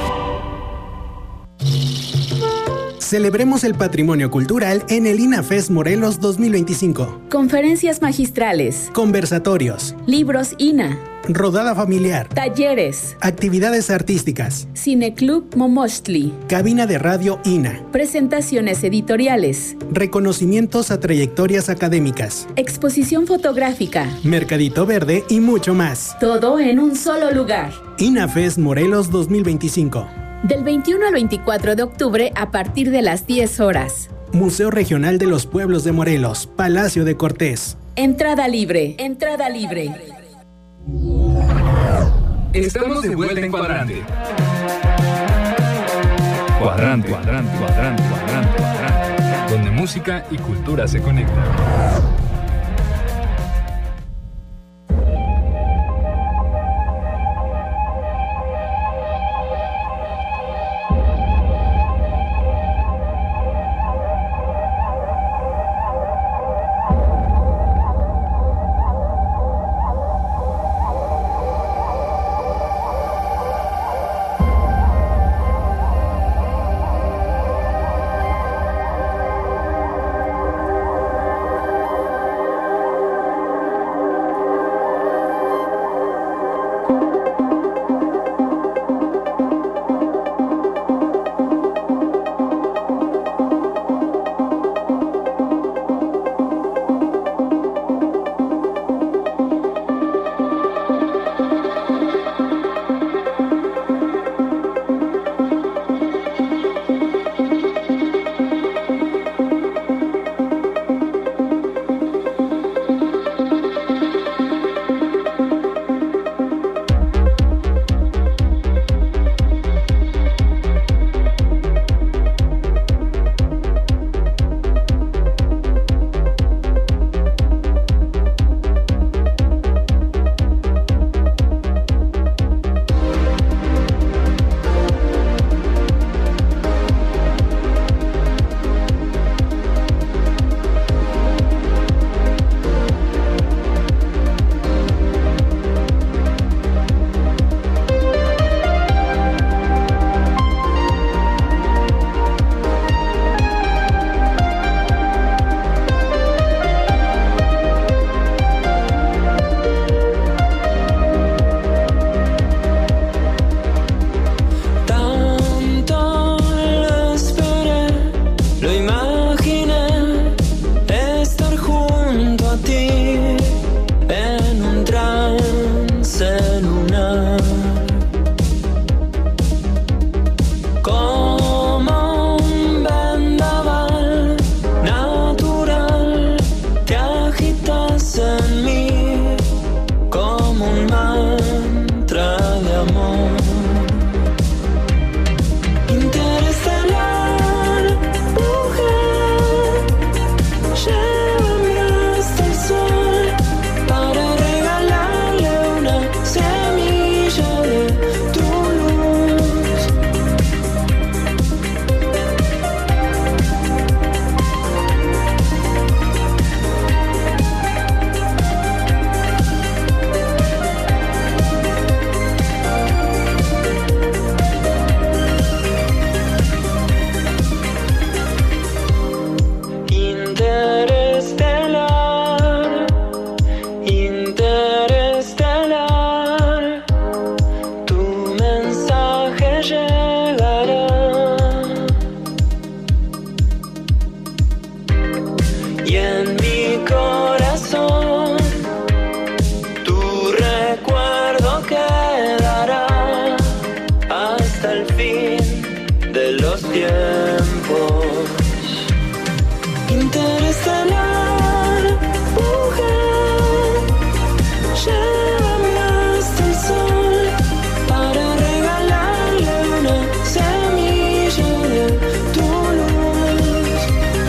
Celebremos el patrimonio cultural en el INAFES Morelos dos mil veinticinco. Conferencias magistrales. Conversatorios. Libros I N A. Rodada familiar. Talleres. Actividades artísticas. Cineclub Momochtli. Cabina de radio I N A. Presentaciones editoriales. Reconocimientos a trayectorias académicas. Exposición fotográfica. Mercadito verde y mucho más. Todo en un solo lugar. INAFES Morelos dos mil veinticinco. Del veintiuno al veinticuatro de octubre a partir de las diez horas. Museo Regional de los Pueblos de Morelos, Palacio de Cortés. Entrada libre. Entrada libre. Estamos de vuelta en Cuadrante. Cuadrante, cuadrante, cuadrante, cuadrante, cuadrante. Donde música y cultura se conectan. y en mi corazón tu recuerdo quedará hasta el fin de los tiempos. Interestelar, mujer, llévame hasta el sol para regalarle una semilla de tu luz.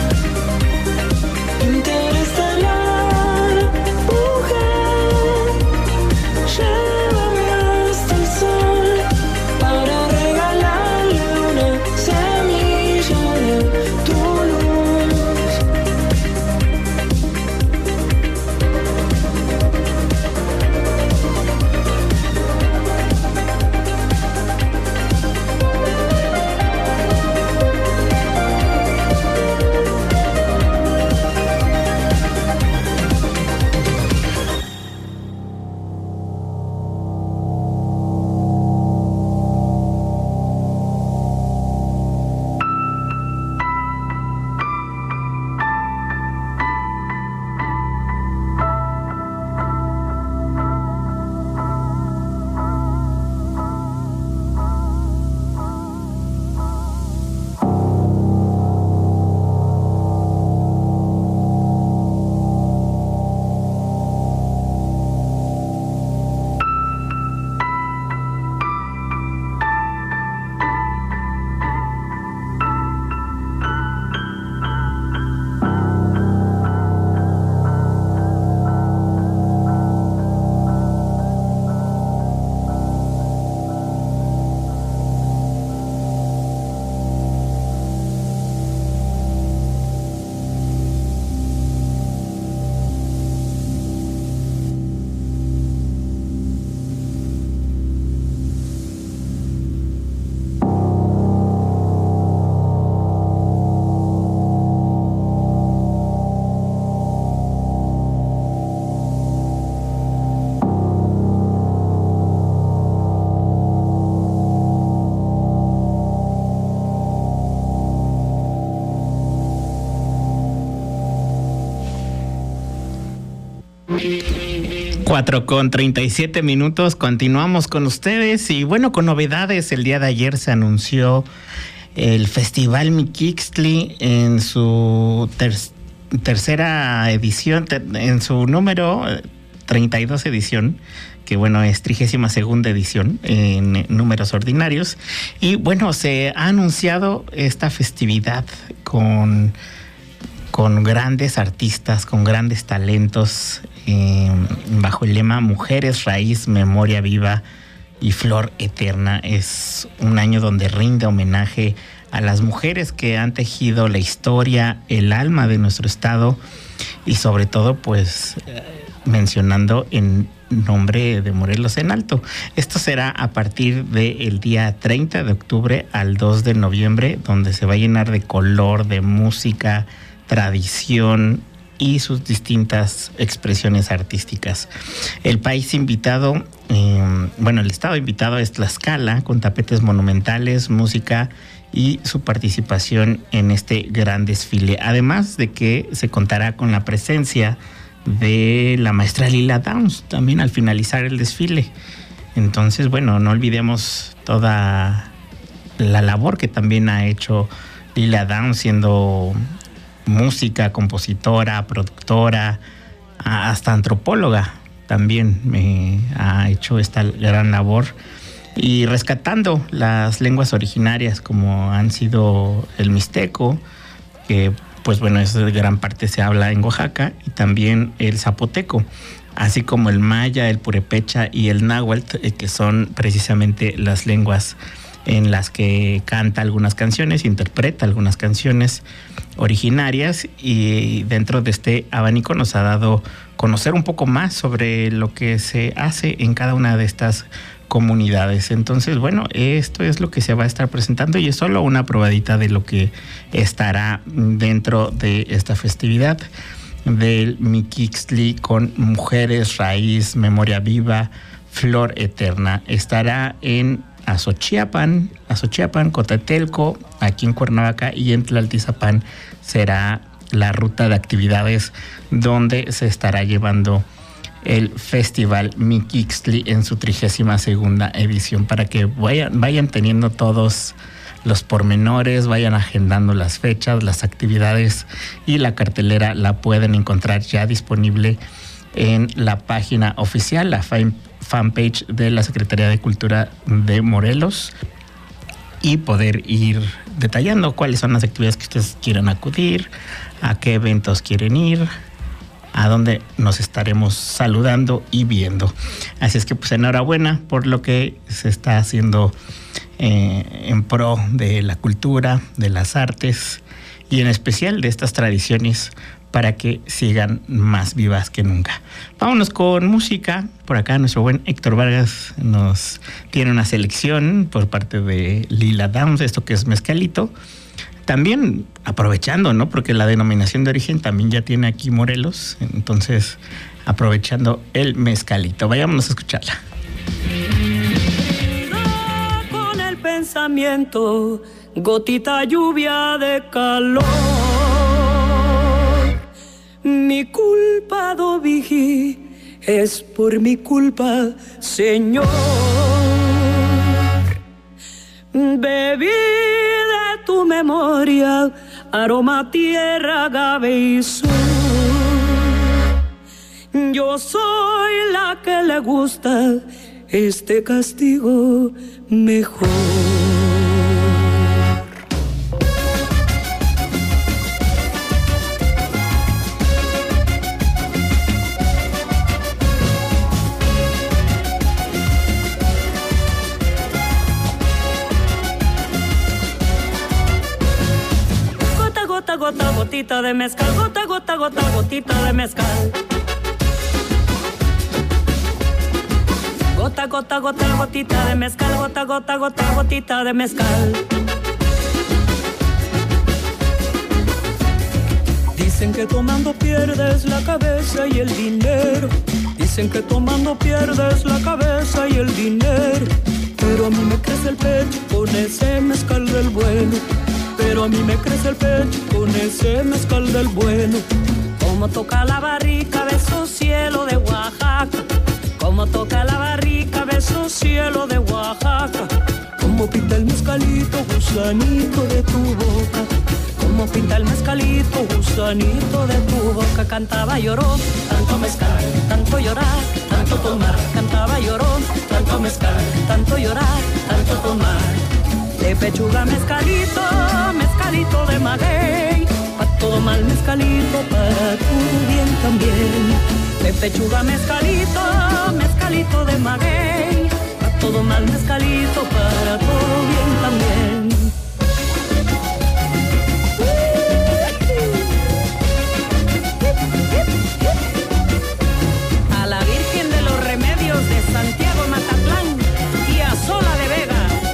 Interestelar, mujer, llévame hasta el sol para regalarle una semilla de tu luz. cuatro con treinta y siete minutos, continuamos con ustedes y bueno, con novedades. El día de ayer se anunció el Festival Mixlí en su ter tercera edición, ter en su número treinta y dos edición, que bueno, es trigésima segunda edición en números ordinarios. Y bueno, se ha anunciado esta festividad con, con grandes artistas, con grandes talentos, eh, bajo el lema Mujeres, Raíz, Memoria Viva y Flor Eterna. Es un año donde rinde homenaje a las mujeres que han tejido la historia, el alma de nuestro estado y sobre todo pues mencionando en nombre de Morelos en alto. Esto será a partir del día treinta de octubre al dos de noviembre, donde se va a llenar de color, de música, tradición y sus distintas expresiones artísticas. El país invitado, eh, bueno, el estado invitado es Tlaxcala, con tapetes monumentales, música y su participación en este gran desfile. Además de que se contará con la presencia de la maestra Lila Downs también al finalizar el desfile. Entonces, bueno, no olvidemos toda la labor que también ha hecho Lila Downs, siendo música, compositora, productora, hasta antropóloga. También me ha hecho esta gran labor y rescatando las lenguas originarias como han sido el mixteco, que pues bueno, eso de gran parte se habla en Oaxaca, y también el zapoteco, así como el maya, el purépecha y el náhuatl, que son precisamente las lenguas en las que canta algunas canciones, interpreta algunas canciones originarias, y dentro de este abanico nos ha dado conocer un poco más sobre lo que se hace en cada una de estas comunidades. Entonces, bueno, esto es lo que se va a estar presentando y es solo una probadita de lo que estará dentro de esta festividad del Mixlí con Mujeres, Raíz, Memoria Viva, Flor Eterna. Estará en Azochiapan, Azochiapan, Cotetelco, aquí en Cuernavaca, y en Tlaltizapán será la ruta de actividades donde se estará llevando el Festival Mixli en su trigésima segunda edición, para que vayan, vayan teniendo todos los pormenores, vayan agendando las fechas, las actividades, y la cartelera la pueden encontrar ya disponible en la página oficial, la fan, fanpage de la Secretaría de Cultura de Morelos, y poder ir detallando cuáles son las actividades que ustedes quieran acudir, a qué eventos quieren ir, a dónde nos estaremos saludando y viendo. Así es que pues enhorabuena por lo que se está haciendo eh, en pro de la cultura, de las artes y en especial de estas tradiciones, para que sigan más vivas que nunca. Vámonos con música. Por acá nuestro buen Héctor Vargas nos tiene una selección por parte de Lila Downs, esto que es Mezcalito. También aprovechando, ¿no? Porque la denominación de origen también ya tiene aquí Morelos. Entonces, aprovechando el mezcalito. Vayámonos a escucharla. Con el pensamiento, gotita lluvia de calor. Mi culpa, Dovigi, es por mi culpa, Señor. Bebí de tu memoria, aroma, tierra, agave y sol. Yo soy la que le gusta este castigo mejor. Gota, gotita de mezcal, gota, gota, gota, gotita de mezcal. Gota, gota, gota, gotita de mezcal, gota, gota, gota, gotita de mezcal. Dicen que tomando pierdes la cabeza y el dinero. Dicen que tomando pierdes la cabeza y el dinero. Pero a mí me crece el pecho con ese mezcal del bueno. Pero a mí me crece el pecho con ese mezcal del bueno. Como toca la barrica, beso cielo de Oaxaca. Como toca la barrica, beso cielo de Oaxaca. Como pinta el mezcalito, gusanito de tu boca. Como pinta el mezcalito, gusanito de tu boca. Cantaba lloró, tanto mezcal, tanto llorar, tanto tomar. Cantaba lloró, tanto mezcal, tanto llorar, tanto tomar. De pechuga mezcalito, mezcalito de maguey, pa' todo mal mezcalito, para tu bien también. De pechuga mezcalito, mezcalito de maguey, pa' todo mal mezcalito, para todo bien también. A la Virgen de los Remedios de Santiago Matatlán y a Sola de Vega.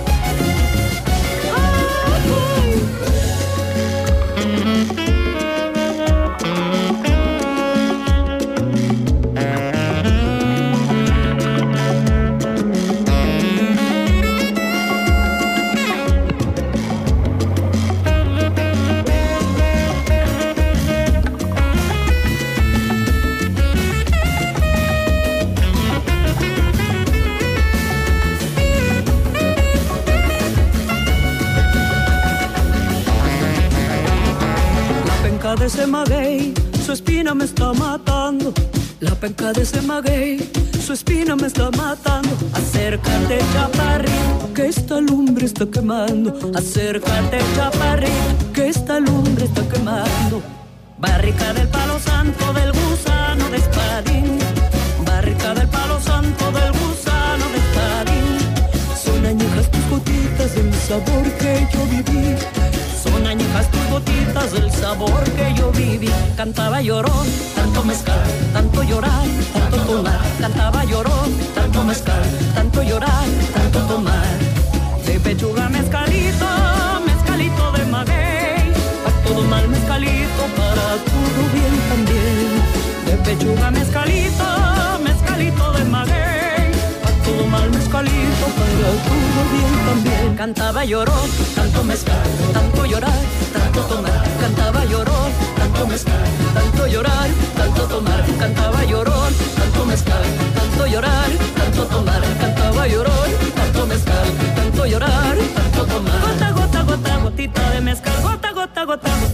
De ese maguey, su espina me está matando. La penca de ese maguey, su espina me está matando. Acércate, chaparrito, que esta lumbre está quemando. Acércate, chaparrito, que esta lumbre está quemando. Barrica del palo santo del gusano de espadín. Barrica del palo santo del gusano de espadín. Son añejas tus gotitas del sabor que yo viví. Son añejas tus gotitas del sabor que yo viví. Cantaba llorón, tanto mezcal, tanto llorar, tanto tomar. Cantaba llorón, tanto mezcal, tanto llorar, tanto tomar. De pechuga mezcalito, mezcalito de maguey, pa' todo mal mezcalito, para todo bien también. De pechuga mezcalito, mezcalito de maguey, pa' todo mal mezcalito, para todo bien también. Cantaba llorón, tanto mezcal, tanto llorar, tanto tomar. Cantaba llorón, tanto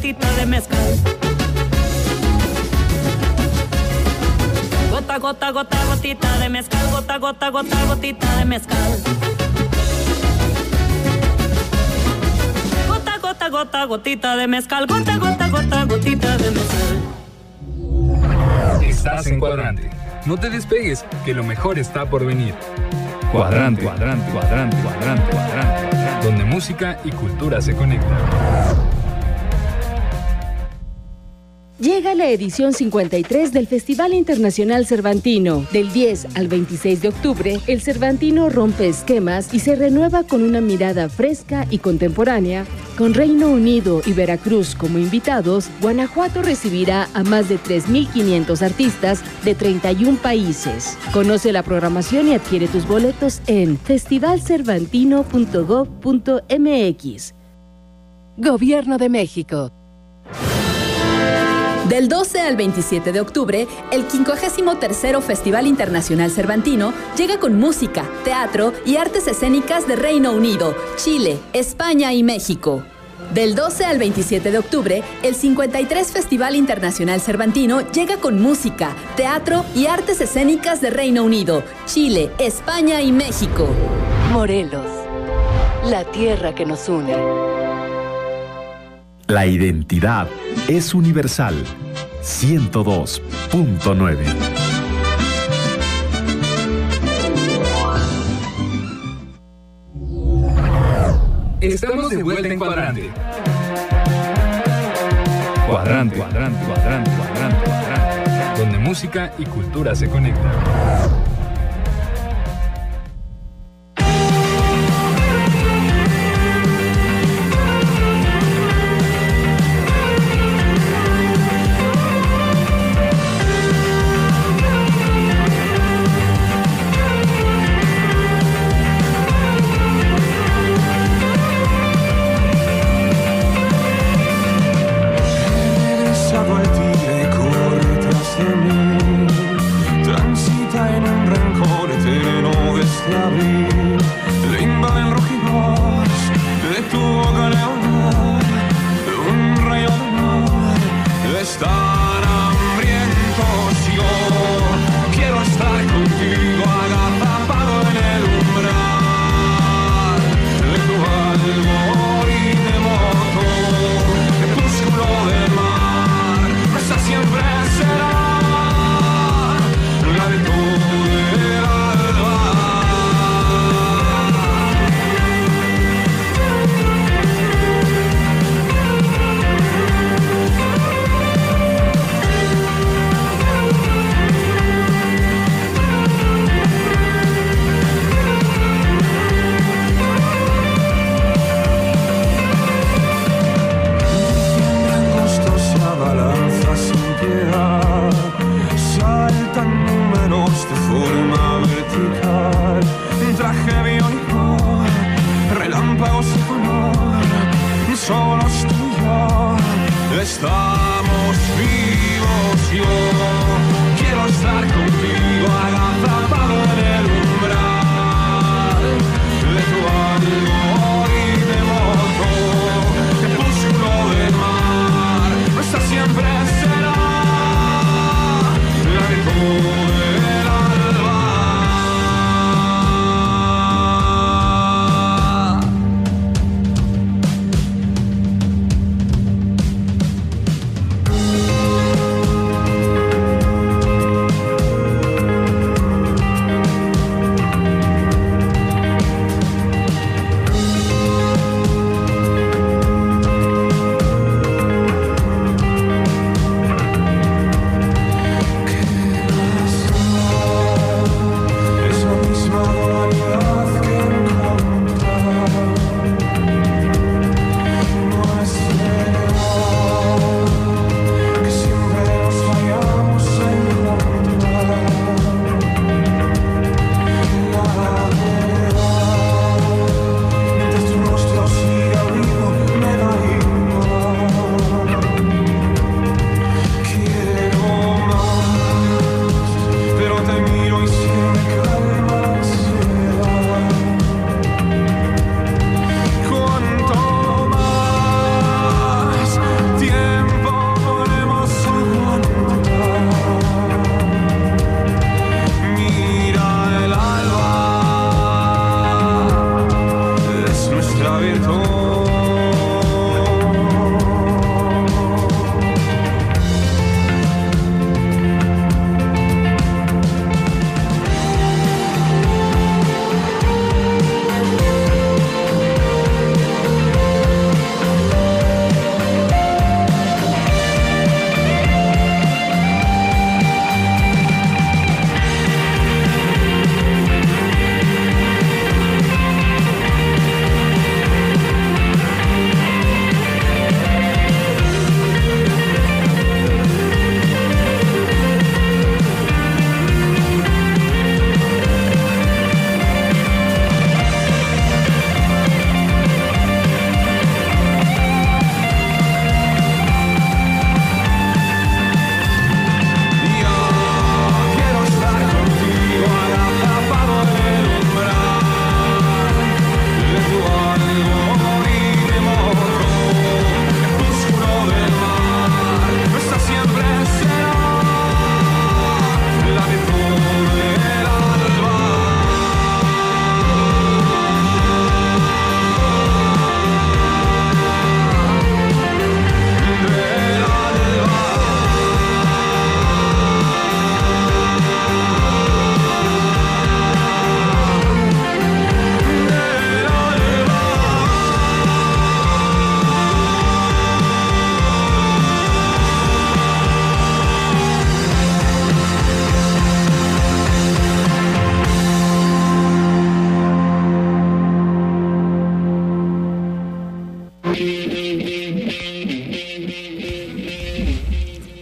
gotita de mezcal. Gota, gota, gota, gotita de mezcal, gota, gota, gota, gotita de mezcal. Gota, gota, gota, gotita de mezcal, gota, gota, gota, gotita de mezcal. Estás en Cuadrante. No te despegues, que lo mejor está por venir. Cuadrante, cuadrante, cuadrante, cuadrante, cuadrante, cuadrante, donde música y cultura se conectan. Llega la edición cincuenta y tres del Festival Internacional Cervantino. Del diez al veintiséis de octubre, el Cervantino rompe esquemas y se renueva con una mirada fresca y contemporánea. Con Reino Unido y Veracruz como invitados, Guanajuato recibirá a más de tres mil quinientos artistas de treinta y un países. Conoce la programación y adquiere tus boletos en festival cervantino punto gob punto mx. Gobierno de México. Del doce al veintisiete de octubre, el quincuagésimo tercero Festival Internacional Cervantino llega con música, teatro y artes escénicas de Reino Unido, Chile, España y México. Del doce al veintisiete de octubre, el cincuenta y tres Festival Internacional Cervantino llega con música, teatro y artes escénicas de Reino Unido, Chile, España y México. Morelos, la tierra que nos une. La identidad es universal. ciento dos punto nueve. Estamos de vuelta en Cuadrante. Cuadrante, cuadrante, cuadrante, cuadrante, cuadrante, donde música y cultura se conectan.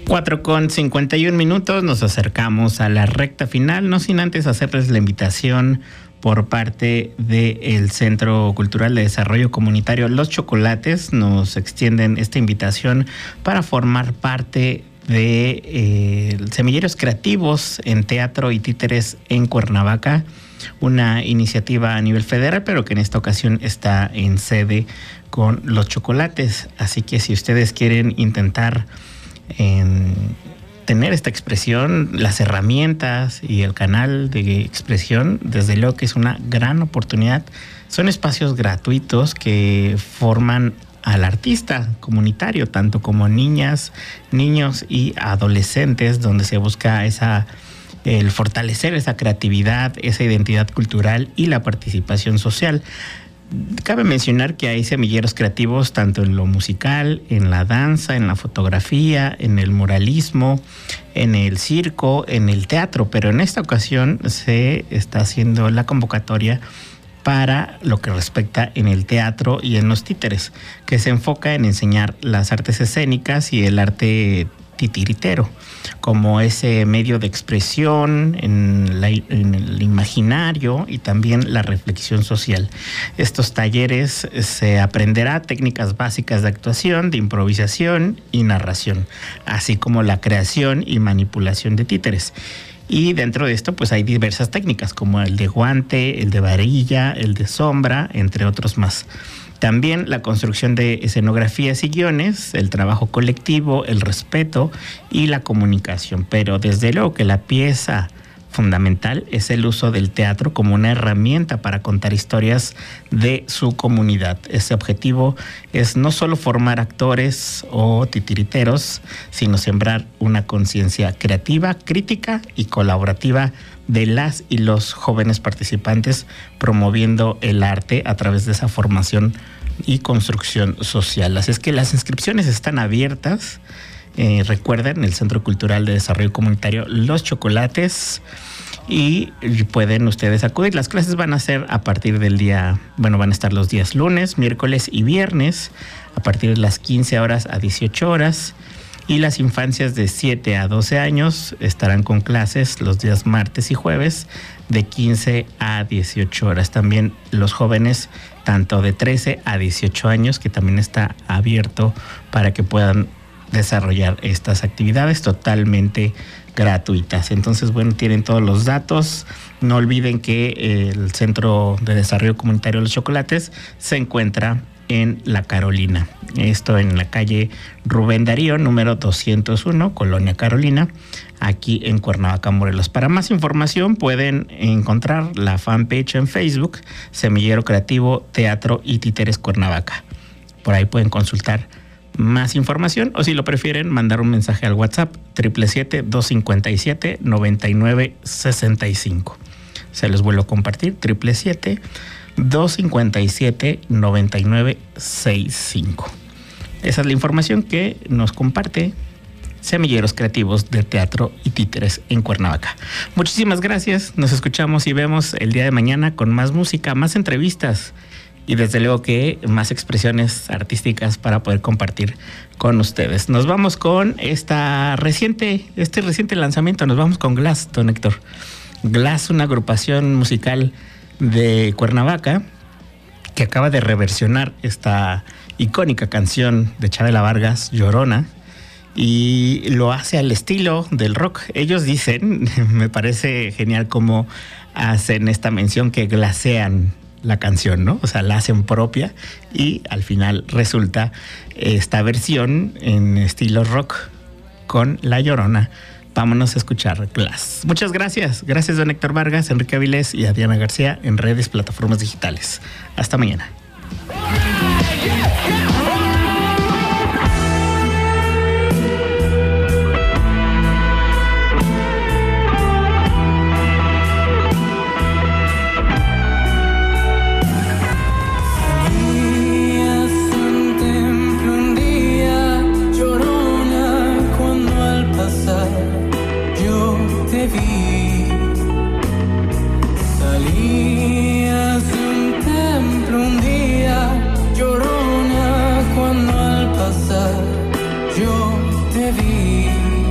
cuatro con cincuenta y un minutos, nos acercamos a la recta final, no sin antes hacerles la invitación por parte del Centro Cultural de Desarrollo Comunitario Los Chocolates. Nos extienden esta invitación para formar parte de eh, Semilleros Creativos en Teatro y Títeres en Cuernavaca, una iniciativa a nivel federal, pero que en esta ocasión está en sede con Los Chocolates. Así que si ustedes quieren intentar en tener esta expresión, las herramientas y el canal de expresión, desde luego que es una gran oportunidad. Son espacios gratuitos que forman al artista comunitario, tanto como niñas, niños y adolescentes, donde se busca esa el fortalecer esa creatividad, esa identidad cultural y la participación social. Cabe mencionar que hay semilleros creativos tanto en lo musical, en la danza, en la fotografía, en el muralismo, en el circo, en el teatro, pero en esta ocasión se está haciendo la convocatoria para lo que respecta en el teatro y en los títeres, que se enfoca en enseñar las artes escénicas y el arte titiritero, como ese medio de expresión en, la, en el imaginario y también la reflexión social. Estos talleres se aprenderá técnicas básicas de actuación, de improvisación y narración, así como la creación y manipulación de títeres. Y dentro de esto pues hay diversas técnicas como el de guante, el de varilla, el de sombra, entre otros más. También la construcción de escenografías y guiones, el trabajo colectivo, el respeto y la comunicación. Pero desde luego que la pieza fundamental es el uso del teatro como una herramienta para contar historias de su comunidad. Ese objetivo es no solo formar actores o titiriteros, sino sembrar una conciencia creativa, crítica y colaborativa de las y los jóvenes participantes, promoviendo el arte a través de esa formación y construcción social. Así es que las inscripciones están abiertas. Eh, recuerden, el Centro Cultural de Desarrollo Comunitario Los Chocolates, y pueden ustedes acudir. Las clases van a ser a partir del día, bueno, van a estar los días lunes, miércoles y viernes, a partir de las quince horas a dieciocho horas. Y las infancias de siete a doce años estarán con clases los días martes y jueves de quince a dieciocho horas. También los jóvenes, tanto de trece a dieciocho años, que también está abierto para que puedan desarrollar estas actividades totalmente gratuitas. Entonces, bueno, tienen todos los datos. No olviden que el Centro de Desarrollo Comunitario Los Chocolates se encuentra en La Carolina. Esto en la calle Rubén Darío, número doscientos uno, Colonia Carolina, aquí en Cuernavaca, Morelos. Para más información pueden encontrar la fanpage en Facebook, Semillero Creativo Teatro y Títeres Cuernavaca. Por ahí pueden consultar más información, o si lo prefieren, mandar un mensaje al WhatsApp siete siete siete, dos cinco siete, nueve nueve seis cinco. Se los vuelvo a compartir, siete siete siete, dos cinco siete, nueve nueve seis cinco. Esa es la información que nos comparte Semilleros Creativos de Teatro y Títeres en Cuernavaca. Muchísimas gracias, nos escuchamos y vemos el día de mañana con más música, más entrevistas y desde luego que más expresiones artísticas para poder compartir con ustedes. Nos vamos con esta reciente, este reciente lanzamiento, nos vamos con Glass, don Héctor. Glass, una agrupación musical de Cuernavaca que acaba de reversionar esta icónica canción de Chabela Vargas, Llorona, y lo hace al estilo del rock. Ellos dicen, me parece genial cómo hacen esta mención, que glasean la canción, ¿no? O sea, la hacen propia y al final resulta esta versión en estilo rock con La Llorona. Vámonos a escuchar Glass. Muchas gracias. Gracias, don Héctor Vargas, Enrique Avilés y a Diana García en redes, plataformas digitales. Hasta mañana. Salías de un templo un día, Llorona, cuando al pasar yo te vi.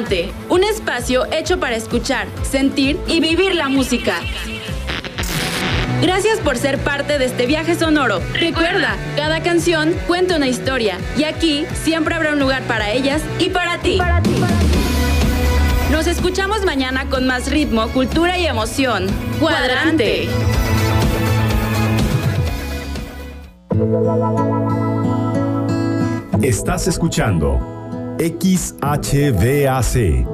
Cuadrante, un espacio hecho para escuchar, sentir y vivir la música. Gracias por ser parte de este viaje sonoro. Recuerda, cada canción cuenta una historia y aquí siempre habrá un lugar para ellas y para ti. Nos escuchamos mañana con más ritmo, cultura y emoción. Cuadrante. Estás escuchando X H V A C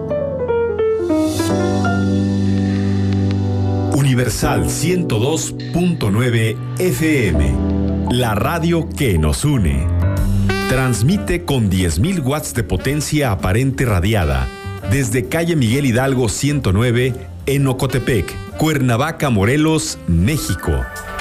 Universal ciento dos punto nueve F M, la radio que nos une. Transmite con diez mil watts de potencia aparente radiada desde calle Miguel Hidalgo ciento nueve en Ocotepec, Cuernavaca, Morelos, México.